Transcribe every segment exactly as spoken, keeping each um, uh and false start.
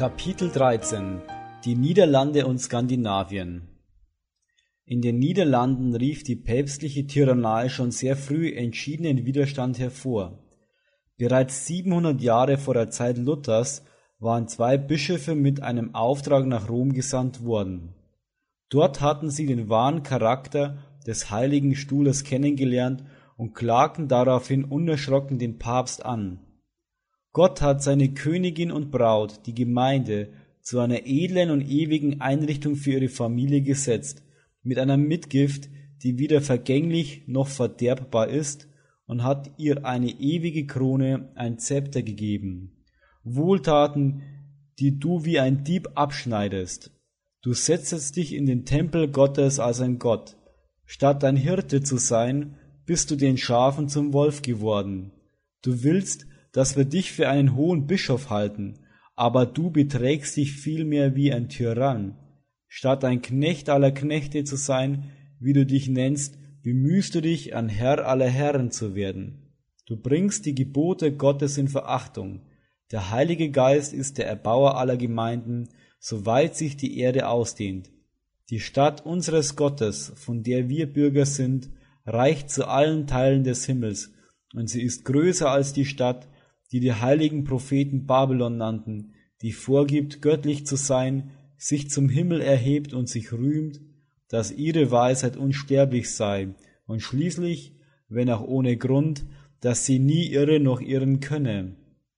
Kapitel dreizehn Die Niederlande und Skandinavien. In den Niederlanden rief die päpstliche Tyrannei schon sehr früh entschiedenen Widerstand hervor. Bereits siebenhundert Jahre vor der Zeit Luthers waren zwei Bischöfe mit einem Auftrag nach Rom gesandt worden. Dort hatten sie den wahren Charakter des Heiligen Stuhles kennengelernt und klagten daraufhin unerschrocken den Papst an. Gott hat seine Königin und Braut, die Gemeinde, zu einer edlen und ewigen Einrichtung für ihre Familie gesetzt, mit einer Mitgift, die weder vergänglich noch verderbbar ist, und hat ihr eine ewige Krone, ein Zepter gegeben. Wohltaten, die du wie ein Dieb abschneidest. Du setzest dich in den Tempel Gottes als ein Gott. Statt ein Hirte zu sein, bist du den Schafen zum Wolf geworden. Du willst, dass wir dich für einen hohen Bischof halten, aber du beträgst dich vielmehr wie ein Tyrann. Statt ein Knecht aller Knechte zu sein, wie du dich nennst, bemühst du dich, ein Herr aller Herren zu werden. Du bringst die Gebote Gottes in Verachtung. Der Heilige Geist ist der Erbauer aller Gemeinden, soweit sich die Erde ausdehnt. Die Stadt unseres Gottes, von der wir Bürger sind, reicht zu allen Teilen des Himmels, und sie ist größer als die Stadt, die die heiligen Propheten Babylon nannten, die vorgibt, göttlich zu sein, sich zum Himmel erhebt und sich rühmt, dass ihre Weisheit unsterblich sei, und schließlich, wenn auch ohne Grund, dass sie nie irre noch irren könne.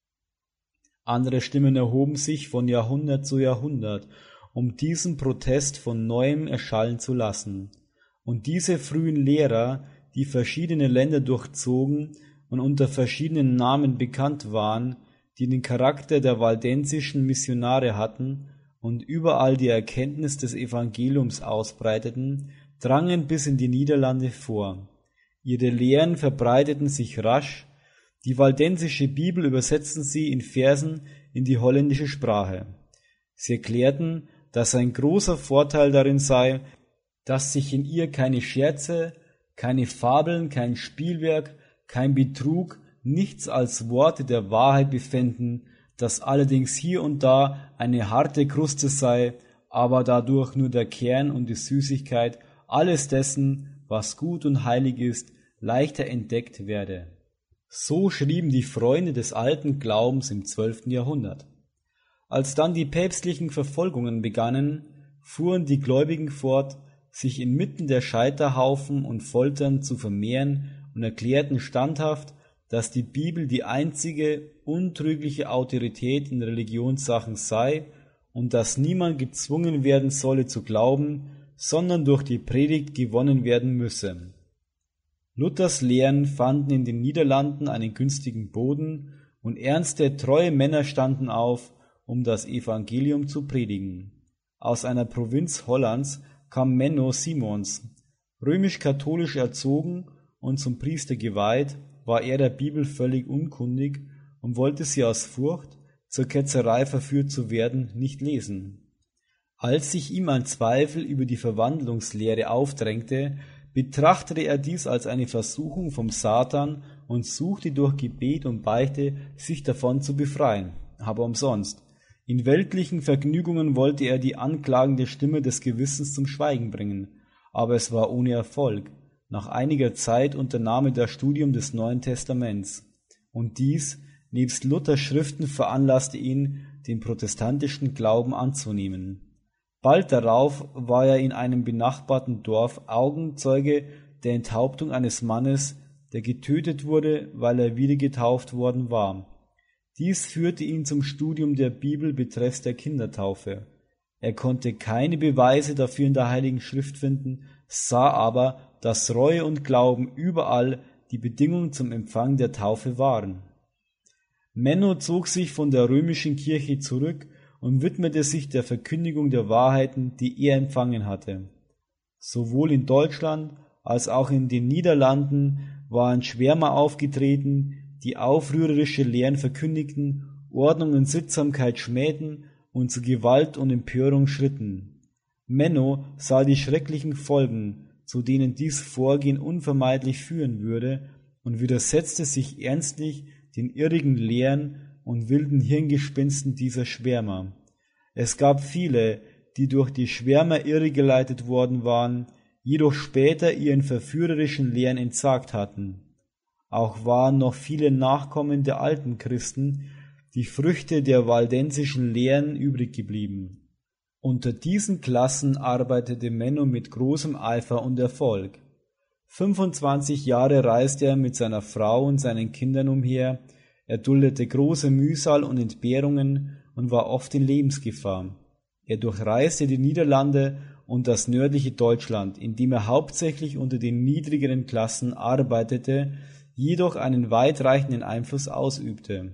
Andere Stimmen erhoben sich von Jahrhundert zu Jahrhundert, um diesen Protest von neuem erschallen zu lassen. Und diese frühen Lehrer, die verschiedene Länder durchzogen und unter verschiedenen Namen bekannt waren, die den Charakter der waldensischen Missionare hatten und überall die Erkenntnis des Evangeliums ausbreiteten, drangen bis in die Niederlande vor. Ihre Lehren verbreiteten sich rasch. Die waldensische Bibel übersetzten sie in Versen in die holländische Sprache. Sie erklärten, dass ein großer Vorteil darin sei, dass sich in ihr keine Scherze, keine Fabeln, kein Spielwerk, kein Betrug, nichts als Worte der Wahrheit befänden, dass allerdings hier und da eine harte Kruste sei, aber dadurch nur der Kern und die Süßigkeit alles dessen, was gut und heilig ist, leichter entdeckt werde. So schrieben die Freunde des alten Glaubens im zwölften Jahrhundert. Als dann die päpstlichen Verfolgungen begannen, fuhren die Gläubigen fort, sich inmitten der Scheiterhaufen und Foltern zu vermehren und erklärten standhaft, dass die Bibel die einzige untrügliche Autorität in Religionssachen sei und dass niemand gezwungen werden solle zu glauben, sondern durch die Predigt gewonnen werden müsse. Luthers Lehren fanden in den Niederlanden einen günstigen Boden und ernste, treue Männer standen auf, um das Evangelium zu predigen. Aus einer Provinz Hollands kam Menno Simons. Römisch-katholisch erzogen und zum Priester geweiht, war er der Bibel völlig unkundig und wollte sie aus Furcht, zur Ketzerei verführt zu werden, nicht lesen. Als sich ihm ein Zweifel über die Verwandlungslehre aufdrängte, betrachtete er dies als eine Versuchung vom Satan und suchte durch Gebet und Beichte, sich davon zu befreien, aber umsonst. In weltlichen Vergnügungen wollte er die anklagende Stimme des Gewissens zum Schweigen bringen, aber es war ohne Erfolg. Nach einiger Zeit unternahm er das Studium des Neuen Testaments, und dies, nebst Luthers Schriften, veranlasste ihn, den protestantischen Glauben anzunehmen. Bald darauf war er in einem benachbarten Dorf Augenzeuge der Enthauptung eines Mannes, der getötet wurde, weil er wieder getauft worden war. Dies führte ihn zum Studium der Bibel betreffs der Kindertaufe. Er konnte keine Beweise dafür in der Heiligen Schrift finden, sah aber, dass Reue und Glauben überall die Bedingung zum Empfang der Taufe waren. Menno zog sich von der römischen Kirche zurück und widmete sich der Verkündigung der Wahrheiten, die er empfangen hatte. Sowohl in Deutschland als auch in den Niederlanden waren Schwärmer aufgetreten, die aufrührerische Lehren verkündigten, Ordnung und Sittsamkeit schmähten und zu Gewalt und Empörung schritten. Menno sah die schrecklichen Folgen, zu denen dies Vorgehen unvermeidlich führen würde, und widersetzte sich ernstlich den irrigen Lehren und wilden Hirngespinsten dieser Schwärmer. Es gab viele, die durch die Schwärmer irregeleitet worden waren, jedoch später ihren verführerischen Lehren entsagt hatten. Auch waren noch viele Nachkommen der alten Christen, die Früchte der waldensischen Lehren übrig geblieben. Unter diesen Klassen arbeitete Menno mit großem Eifer und Erfolg. fünfundzwanzig Jahre reiste er mit seiner Frau und seinen Kindern umher, er duldete große Mühsal und Entbehrungen und war oft in Lebensgefahr. Er durchreiste die Niederlande und das nördliche Deutschland, indem er hauptsächlich unter den niedrigeren Klassen arbeitete, jedoch einen weitreichenden Einfluss ausübte.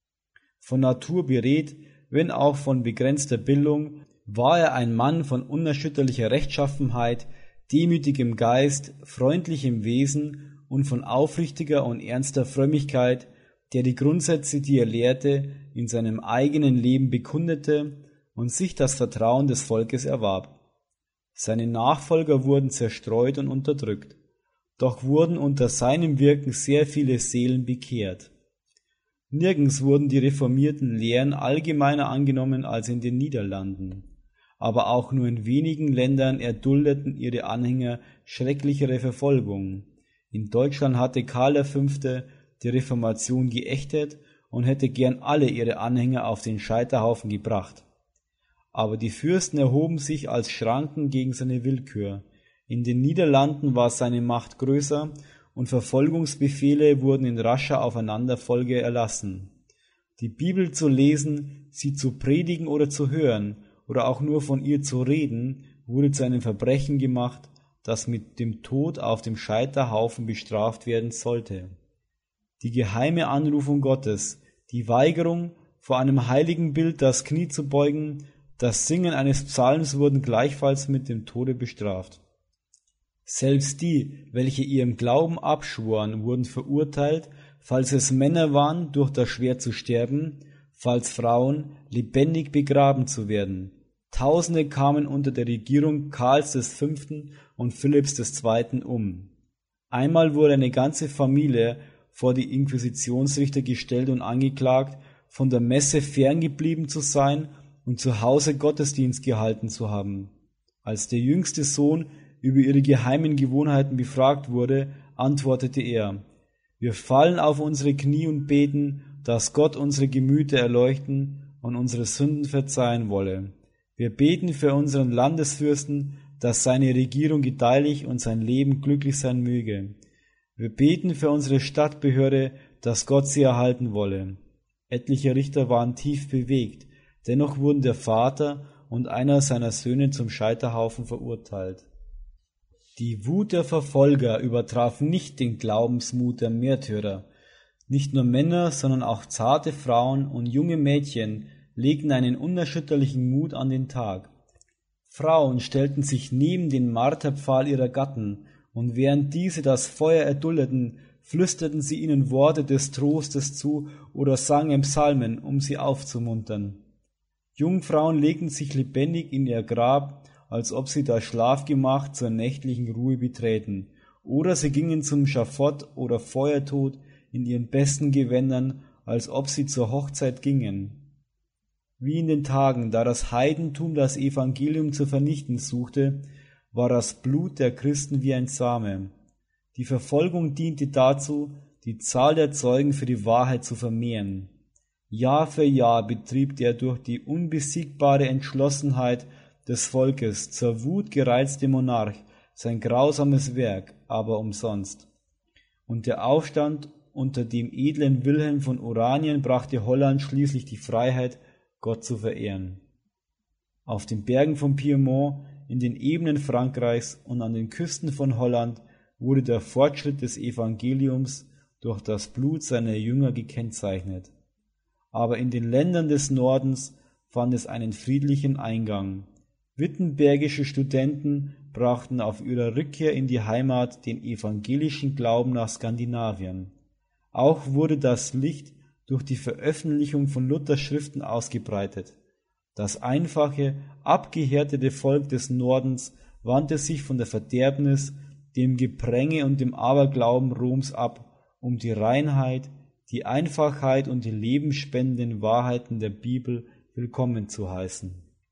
Von Natur beredt, wenn auch von begrenzter Bildung, war er ein Mann von unerschütterlicher Rechtschaffenheit, demütigem Geist, freundlichem Wesen und von aufrichtiger und ernster Frömmigkeit, der die Grundsätze, die er lehrte, in seinem eigenen Leben bekundete und sich das Vertrauen des Volkes erwarb. Seine Nachfolger wurden zerstreut und unterdrückt, doch wurden unter seinem Wirken sehr viele Seelen bekehrt. Nirgends wurden die reformierten Lehren allgemeiner angenommen als in den Niederlanden, aber auch nur in wenigen Ländern erduldeten ihre Anhänger schrecklichere Verfolgung. In Deutschland hatte Karl der Fünfte die Reformation geächtet und hätte gern alle ihre Anhänger auf den Scheiterhaufen gebracht. Aber die Fürsten erhoben sich als Schranken gegen seine Willkür. In den Niederlanden war seine Macht größer und Verfolgungsbefehle wurden in rascher Aufeinanderfolge erlassen. Die Bibel zu lesen, sie zu predigen oder zu hören oder auch nur von ihr zu reden, wurde zu einem Verbrechen gemacht, das mit dem Tod auf dem Scheiterhaufen bestraft werden sollte. Die geheime Anrufung Gottes, die Weigerung, vor einem heiligen Bild das Knie zu beugen, das Singen eines Psalms wurden gleichfalls mit dem Tode bestraft. Selbst die, welche ihrem Glauben abschworen, wurden verurteilt, falls es Männer waren, durch das Schwert zu sterben, falls Frauen, lebendig begraben zu werden. Tausende kamen unter der Regierung Karls des Fünften und Philipps des Zweiten um. Einmal wurde eine ganze Familie vor die Inquisitionsrichter gestellt und angeklagt, von der Messe ferngeblieben zu sein und zu Hause Gottesdienst gehalten zu haben. Als der jüngste Sohn über ihre geheimen Gewohnheiten befragt wurde, antwortete er: Wir fallen auf unsere Knie und beten, dass Gott unsere Gemüter erleuchten und unsere Sünden verzeihen wolle. Wir beten für unseren Landesfürsten, dass seine Regierung gedeihlich und sein Leben glücklich sein möge. Wir beten für unsere Stadtbehörde, dass Gott sie erhalten wolle. Etliche Richter waren tief bewegt, dennoch wurden der Vater und einer seiner Söhne zum Scheiterhaufen verurteilt. Die Wut der Verfolger übertraf nicht den Glaubensmut der Märtyrer. Nicht nur Männer, sondern auch zarte Frauen und junge Mädchen legten einen unerschütterlichen Mut an den Tag. Frauen stellten sich neben den Marterpfahl ihrer Gatten, und während diese das Feuer erduldeten, flüsterten sie ihnen Worte des Trostes zu oder sangen Psalmen, um sie aufzumuntern. Jungfrauen legten sich lebendig in ihr Grab, als ob sie das Schlafgemach zur nächtlichen Ruhe beträten, oder sie gingen zum Schafott oder Feuertod in ihren besten Gewändern, als ob sie zur Hochzeit gingen. Wie in den Tagen, da das Heidentum das Evangelium zu vernichten suchte, war das Blut der Christen wie ein Same. Die Verfolgung diente dazu, die Zahl der Zeugen für die Wahrheit zu vermehren. Jahr für Jahr betrieb der durch die unbesiegbare Entschlossenheit des Volkes zur Wut gereizte Monarch sein grausames Werk, aber umsonst. Und der Aufstand unter dem edlen Wilhelm von Oranien brachte Holland schließlich die Freiheit, Gott zu verehren. Auf den Bergen von Piemont, in den Ebenen Frankreichs und an den Küsten von Holland wurde der Fortschritt des Evangeliums durch das Blut seiner Jünger gekennzeichnet. Aber in den Ländern des Nordens fand es einen friedlichen Eingang. Wittenbergische Studenten brachten auf ihrer Rückkehr in die Heimat den evangelischen Glauben nach Skandinavien. Auch wurde das Licht durch die Veröffentlichung von Luthers Schriften ausgebreitet. Das einfache, abgehärtete Volk des Nordens wandte sich von der Verderbnis, dem Gepränge und dem Aberglauben Roms ab, um die Reinheit, die Einfachheit und die lebensspendenden Wahrheiten der Bibel willkommen zu heißen.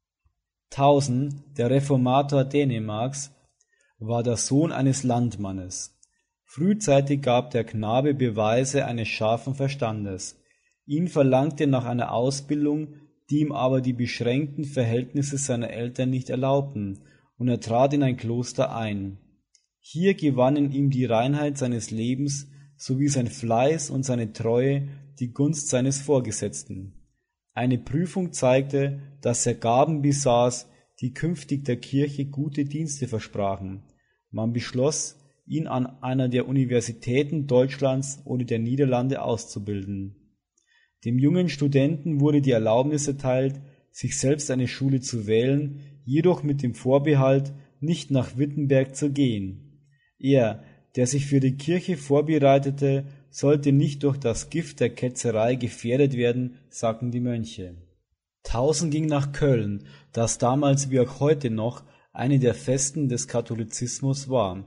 Tausen, der Reformator Dänemarks, war der Sohn eines Landmannes. Frühzeitig gab der Knabe Beweise eines scharfen Verstandes. Ihn verlangte nach einer Ausbildung, die ihm aber die beschränkten Verhältnisse seiner Eltern nicht erlaubten, und er trat in ein Kloster ein. Hier gewannen ihm die Reinheit seines Lebens sowie sein Fleiß und seine Treue die Gunst seines Vorgesetzten. Eine Prüfung zeigte, dass er Gaben besaß, die künftig der Kirche gute Dienste versprachen. Man beschloss, ihn an einer der Universitäten Deutschlands oder der Niederlande auszubilden. Dem jungen Studenten wurde die Erlaubnis erteilt, sich selbst eine Schule zu wählen, jedoch mit dem Vorbehalt, nicht nach Wittenberg zu gehen. Er, der sich für die Kirche vorbereitete, sollte nicht durch das Gift der Ketzerei gefährdet werden, sagten die Mönche. Tausen ging nach Köln, das damals wie auch heute noch eine der Festen des Katholizismus war.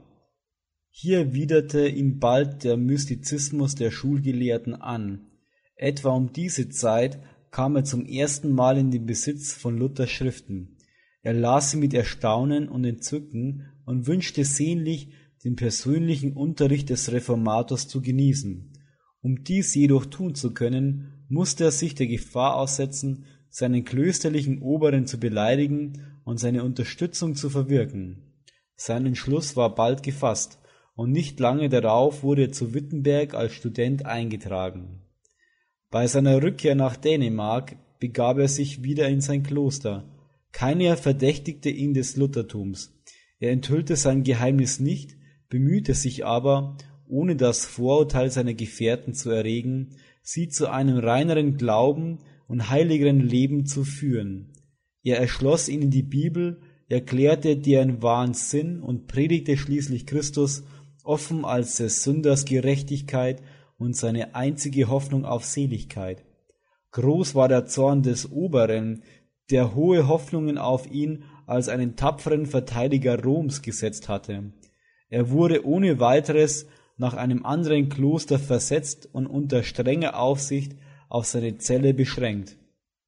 Hier widerte ihn bald der Mystizismus der Schulgelehrten an. Etwa um diese Zeit kam er zum ersten Mal in den Besitz von Luthers Schriften. Er las sie mit Erstaunen und Entzücken und wünschte sehnlich, den persönlichen Unterricht des Reformators zu genießen. Um dies jedoch tun zu können, musste er sich der Gefahr aussetzen, seinen klösterlichen Oberen zu beleidigen und seine Unterstützung zu verwirken. Sein Entschluss war bald gefasst, und nicht lange darauf wurde er zu Wittenberg als Student eingetragen. Bei seiner Rückkehr nach Dänemark begab er sich wieder in sein Kloster. Keiner verdächtigte ihn des Luthertums. Er enthüllte sein Geheimnis nicht, bemühte sich aber, ohne das Vorurteil seiner Gefährten zu erregen, sie zu einem reineren Glauben und heiligeren Leben zu führen. Er erschloss ihnen die Bibel, erklärte deren wahren Sinn und predigte schließlich Christus offen als des Sünders Gerechtigkeit und seine einzige Hoffnung auf Seligkeit. Groß war der Zorn des Oberen, der hohe Hoffnungen auf ihn als einen tapferen Verteidiger Roms gesetzt hatte. Er wurde ohne weiteres nach einem anderen Kloster versetzt und unter strenger Aufsicht auf seine Zelle beschränkt.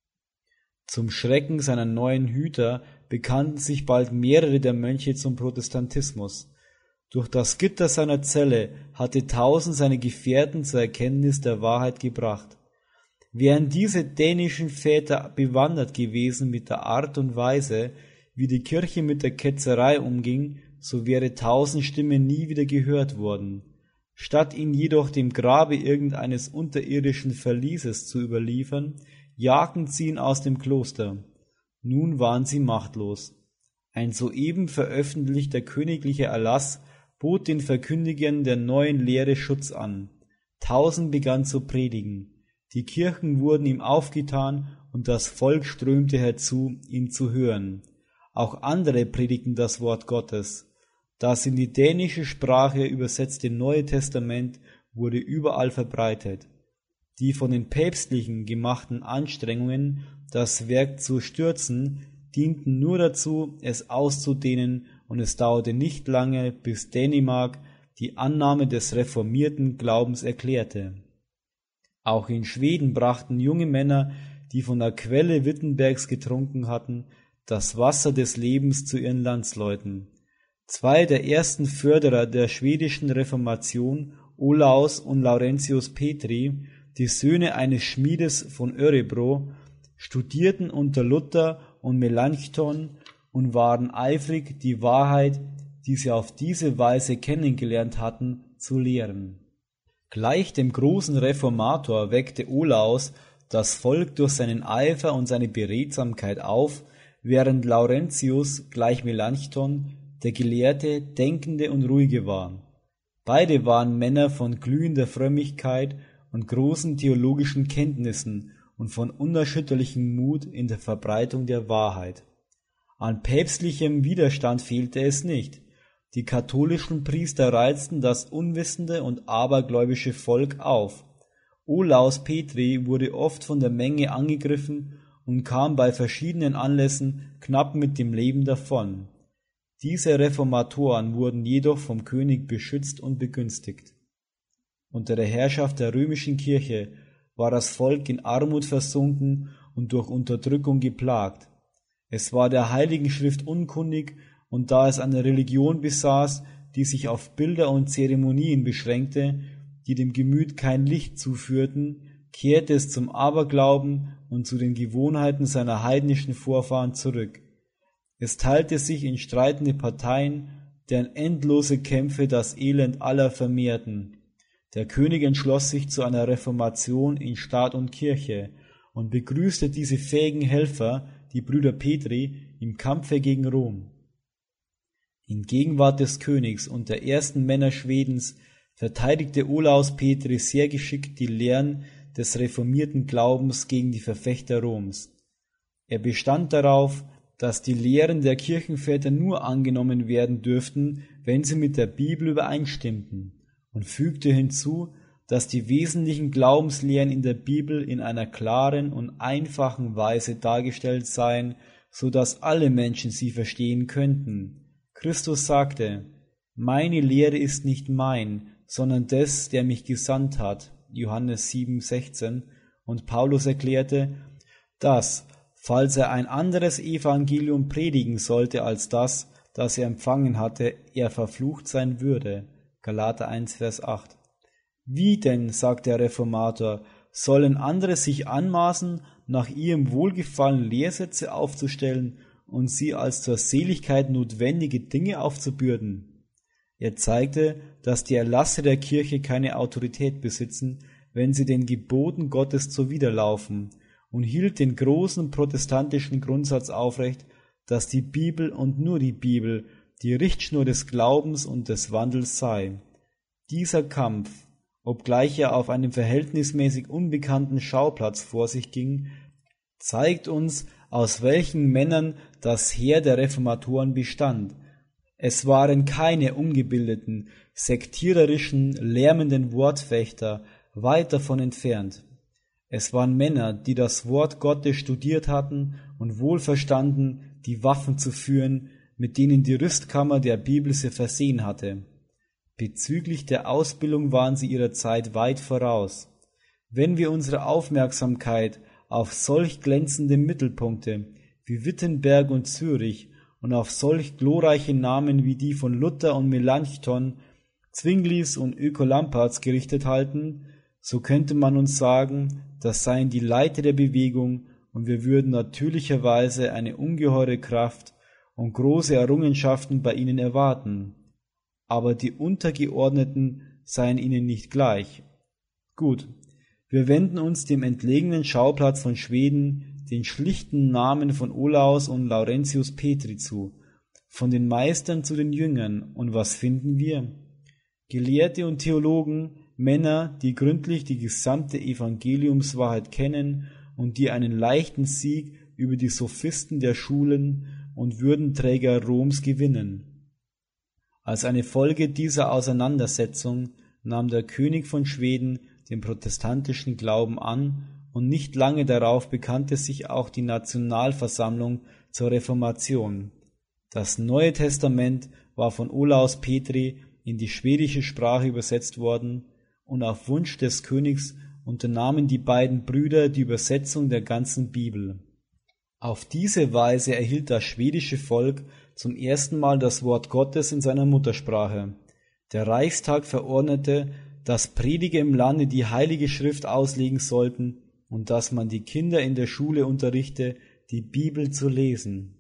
Zum Schrecken seiner neuen Hüter bekannten sich bald mehrere der Mönche zum Protestantismus. Durch das Gitter seiner Zelle hatte Tausen seine Gefährten zur Erkenntnis der Wahrheit gebracht. Wären diese dänischen Väter bewandert gewesen mit der Art und Weise, wie die Kirche mit der Ketzerei umging, so wäre Tausen Stimme nie wieder gehört worden. Statt ihn jedoch dem Grabe irgendeines unterirdischen Verlieses zu überliefern, jagten sie ihn aus dem Kloster. Nun waren sie machtlos. Ein soeben veröffentlichter königlicher Erlass bot den Verkündigern der neuen Lehre Schutz an. Tausen begann zu predigen. Die Kirchen wurden ihm aufgetan und das Volk strömte herzu, ihn zu hören. Auch andere predigten das Wort Gottes. Das in die dänische Sprache übersetzte Neue Testament wurde überall verbreitet. Die von den Päpstlichen gemachten Anstrengungen, das Werk zu stürzen, dienten nur dazu, es auszudehnen, und es dauerte nicht lange, bis Dänemark die Annahme des reformierten Glaubens erklärte. Auch in Schweden brachten junge Männer, die von der Quelle Wittenbergs getrunken hatten, das Wasser des Lebens zu ihren Landsleuten. Zwei der ersten Förderer der schwedischen Reformation, Olaus und Laurentius Petri, die Söhne eines Schmiedes von Örebro, studierten unter Luther und Melanchthon und waren eifrig, die Wahrheit, die sie auf diese Weise kennengelernt hatten, zu lehren. Gleich dem großen Reformator weckte Olaus das Volk durch seinen Eifer und seine Beredsamkeit auf, während Laurentius gleich Melanchthon der Gelehrte, Denkende und Ruhige war. Beide waren Männer von glühender Frömmigkeit und großen theologischen Kenntnissen und von unerschütterlichem Mut in der Verbreitung der Wahrheit. An päpstlichem Widerstand fehlte es nicht. Die katholischen Priester reizten das unwissende und abergläubische Volk auf. Olaus Petri wurde oft von der Menge angegriffen und kam bei verschiedenen Anlässen knapp mit dem Leben davon. Diese Reformatoren wurden jedoch vom König beschützt und begünstigt. Unter der Herrschaft der römischen Kirche war das Volk in Armut versunken und durch Unterdrückung geplagt. Es war der Heiligen Schrift unkundig, und da es eine Religion besaß, die sich auf Bilder und Zeremonien beschränkte, die dem Gemüt kein Licht zuführten, kehrte es zum Aberglauben und zu den Gewohnheiten seiner heidnischen Vorfahren zurück. Es teilte sich in streitende Parteien, deren endlose Kämpfe das Elend aller vermehrten. Der König entschloss sich zu einer Reformation in Staat und Kirche und begrüßte diese fähigen Helfer, die Brüder Petri, im Kampfe gegen Rom. In Gegenwart des Königs und der ersten Männer Schwedens verteidigte Olaus Petri sehr geschickt die Lehren des reformierten Glaubens gegen die Verfechter Roms. Er bestand darauf, dass die Lehren der Kirchenväter nur angenommen werden dürften, wenn sie mit der Bibel übereinstimmten, und fügte hinzu, dass die wesentlichen Glaubenslehren in der Bibel in einer klaren und einfachen Weise dargestellt seien, so dass alle Menschen sie verstehen könnten. Christus sagte: Meine Lehre ist nicht mein, sondern des, der mich gesandt hat, Johannes sieben sechzehn, und Paulus erklärte, dass, falls er ein anderes Evangelium predigen sollte als das, das er empfangen hatte, er verflucht sein würde, Galater eins Vers acht. Wie denn, sagt der Reformator, sollen andere sich anmaßen, nach ihrem Wohlgefallen Lehrsätze aufzustellen und sie als zur Seligkeit notwendige Dinge aufzubürden? Er zeigte, dass die Erlasse der Kirche keine Autorität besitzen, wenn sie den Geboten Gottes zuwiderlaufen, und hielt den großen protestantischen Grundsatz aufrecht, dass die Bibel und nur die Bibel die Richtschnur des Glaubens und des Wandels sei. Dieser Kampf, obgleich er auf einem verhältnismäßig unbekannten Schauplatz vor sich ging, zeigt uns, aus welchen Männern das Heer der Reformatoren bestand. Es waren keine ungebildeten, sektiererischen, lärmenden Wortfechter, weit davon entfernt. Es waren Männer, die das Wort Gottes studiert hatten und wohl verstanden, die Waffen zu führen, mit denen die Rüstkammer der Bibel sie versehen hatte. Bezüglich der Ausbildung waren sie ihrer Zeit weit voraus. Wenn wir unsere Aufmerksamkeit auf solch glänzende Mittelpunkte wie Wittenberg und Zürich und auf solch glorreiche Namen wie die von Luther und Melanchthon, Zwinglis und Ökolamperts gerichtet halten, so könnte man uns sagen, das seien die Leiter der Bewegung, und wir würden natürlicherweise eine ungeheure Kraft und große Errungenschaften bei ihnen erwarten. Aber die Untergeordneten seien ihnen nicht gleich. Gut, wir wenden uns dem entlegenen Schauplatz von Schweden, den schlichten Namen von Olaus und Laurentius Petri zu, von den Meistern zu den Jüngern, und was finden wir? Gelehrte und Theologen, Männer, die gründlich die gesamte Evangeliumswahrheit kennen und die einen leichten Sieg über die Sophisten der Schulen und Würdenträger Roms gewinnen. Als eine Folge dieser Auseinandersetzung nahm der König von Schweden den protestantischen Glauben an, und nicht lange darauf bekannte sich auch die Nationalversammlung zur Reformation. Das Neue Testament war von Olaus Petri in die schwedische Sprache übersetzt worden, und auf Wunsch des Königs unternahmen die beiden Brüder die Übersetzung der ganzen Bibel. Auf diese Weise erhielt das schwedische Volk zum ersten Mal das Wort Gottes in seiner Muttersprache. Der Reichstag verordnete, dass Prediger im Lande die Heilige Schrift auslegen sollten und dass man die Kinder in der Schule unterrichte, die Bibel zu lesen.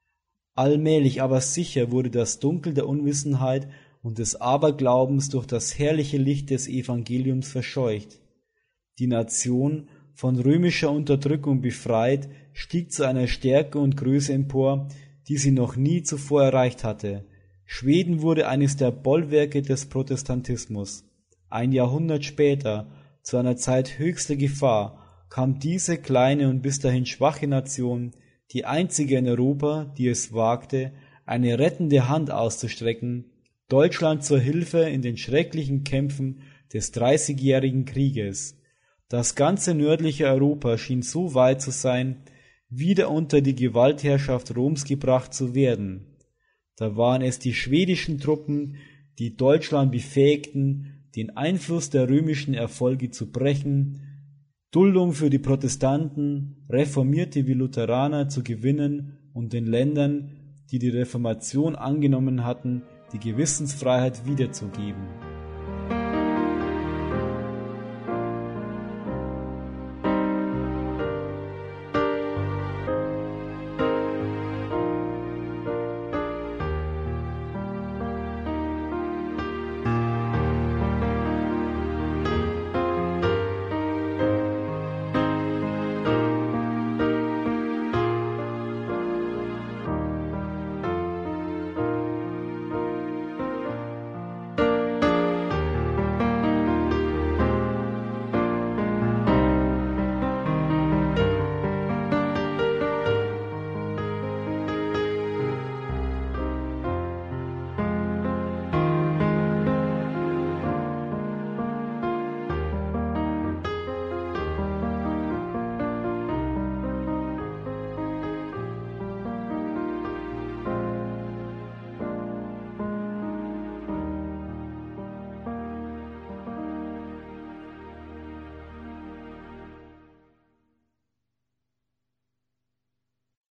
Allmählich aber sicher wurde das Dunkel der Unwissenheit und des Aberglaubens durch das herrliche Licht des Evangeliums verscheucht. Die Nation, von römischer Unterdrückung befreit, stieg zu einer Stärke und Größe empor, die sie noch nie zuvor erreicht hatte. Schweden wurde eines der Bollwerke des Protestantismus. Ein Jahrhundert später, zu einer Zeit höchster Gefahr, kam diese kleine und bis dahin schwache Nation, die einzige in Europa, die es wagte, eine rettende Hand auszustrecken, Deutschland zur Hilfe in den schrecklichen Kämpfen des Dreißigjährigen Krieges. Das ganze nördliche Europa schien so weit zu sein, wieder unter die Gewaltherrschaft Roms gebracht zu werden. Da waren es die schwedischen Truppen, die Deutschland befähigten, den Einfluss der römischen Erfolge zu brechen, Duldung für die Protestanten, Reformierte wie Lutheraner zu gewinnen und den Ländern, die die Reformation angenommen hatten, die Gewissensfreiheit wiederzugeben.